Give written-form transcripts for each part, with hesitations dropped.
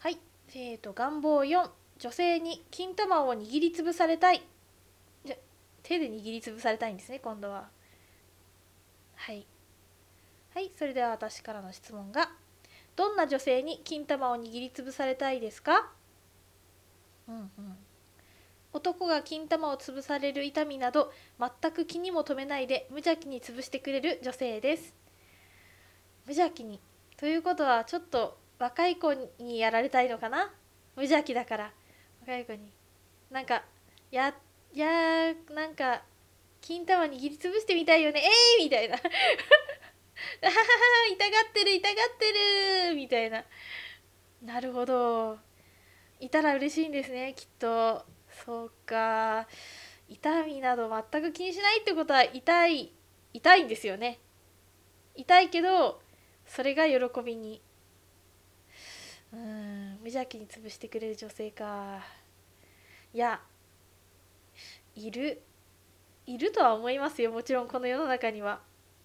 はい、願望4、女性に金玉を握りつぶされたい。手で握りつぶされたいんですね、今度は。はい。はい、それでは私からの質問が、どんな女性に金玉を握りつぶされたいですか？うんうん。男が金玉を潰される痛みなど全く気にも留めないで無邪気に潰してくれる女性です。無邪気にということはちょっと若い子にやられたいのかな。無邪気だから若い子になんかやなんか金玉握りつぶしてみたいよねみたいなあはは痛がってる痛がってるみたいな。なるほど、いたら嬉しいんですね、きっと。そうか、痛みなど全く気にしないってことは痛いんですよね。痛いけどそれが喜びに。無邪気に潰してくれる女性か。いや、いるいるとは思いますよ、もちろんこの世の中には。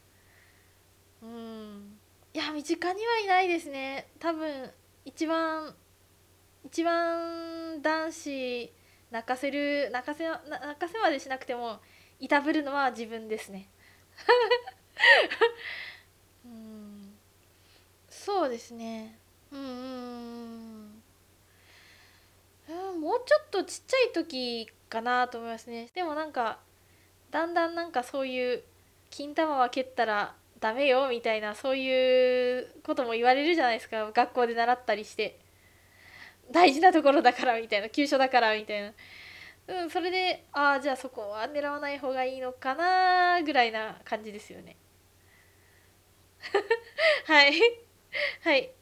いや身近にはいないですね、多分。一番一番男子泣かせまでしなくてもいたぶるのは自分ですね。うんそうですね。もうちょっとちっちゃい時かなと思いますね。でもなんかだんだんなんかそういう金玉は蹴ったらダメよみたいな、そういうことも言われるじゃないですか、学校で習ったりして。大事なところだからみたいな、急所だからみたいな。それでじゃあそこは狙わない方がいいのかなぐらいな感じですよね。はいはい。